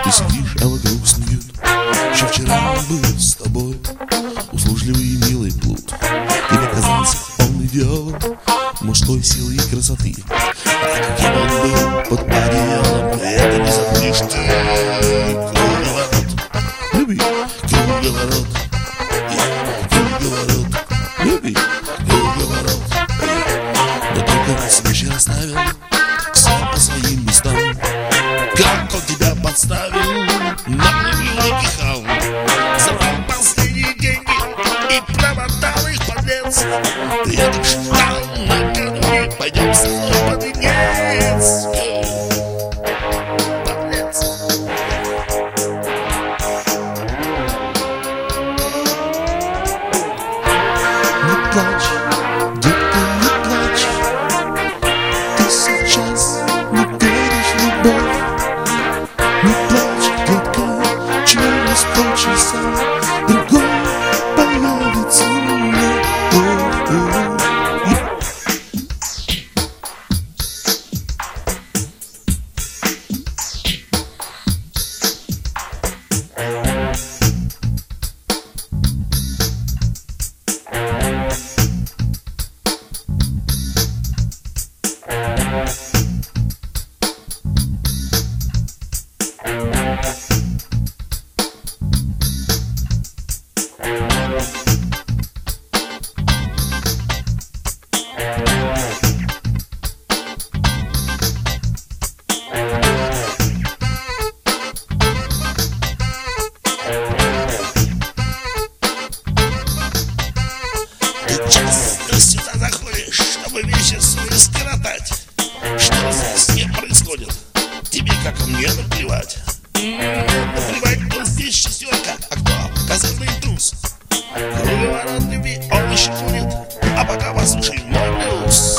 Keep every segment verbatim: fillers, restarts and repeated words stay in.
Ты сидишь, а вокруг снуют. Еще вчера был с тобой услужливый и милый плут. Тебе казался он идеал мужской силы и красоты. А каким он был под одеялом, это не забудешь ты. Круговорот, люби, круговорот, круговорот, люби, круговорот. Но только раз свечи расставил все по своим местам. Как он тебя подставил, но не напихал. Забрал последние деньги и промотал их, подлец. Ты это ждал накануне, пойдем со мной под венец. Подлец. Не плачь, детка, не плачь. Ты сейчас не веришь в любовь. Не плачь, детка, через полчаса другой появится. Ты часто сюда заходишь, чтобы вечер свой скоротать. Что здесь не происходит? Тебе, как и мне, наплевать. Наплевать, кто здесь шестерка, а кто козырный трус. Круговорот любви он еще будет, а пока послушай мой блюз.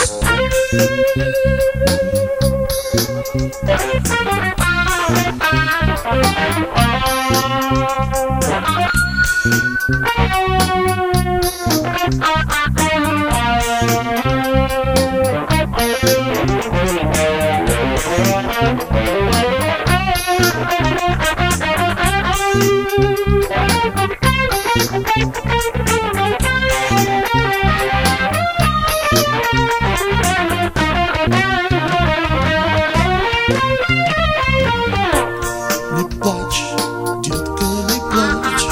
Не плачь, детка, не плачь.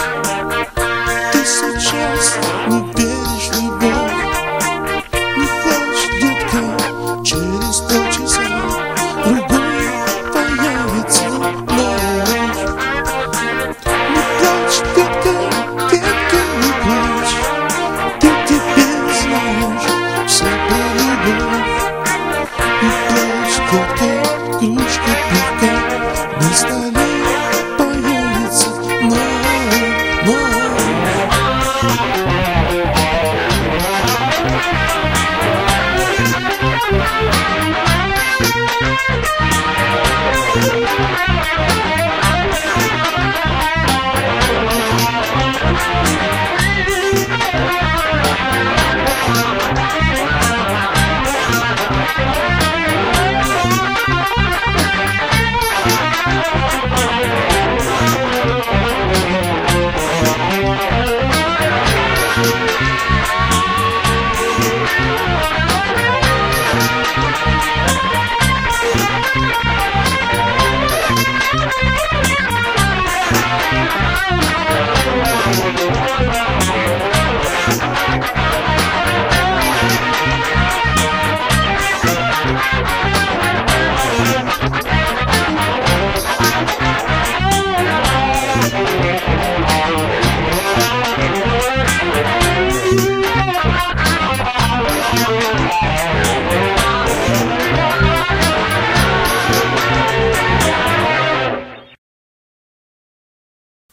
Ты сейчас не веришь в любовь. Не плачь, детка, через полчаса другой появится вновь. Не плачь, детка, детка, не плачь. Ты теперь знаешь все про любовь. Не плачь, детка, кружка пивка на столе. We'll be right back.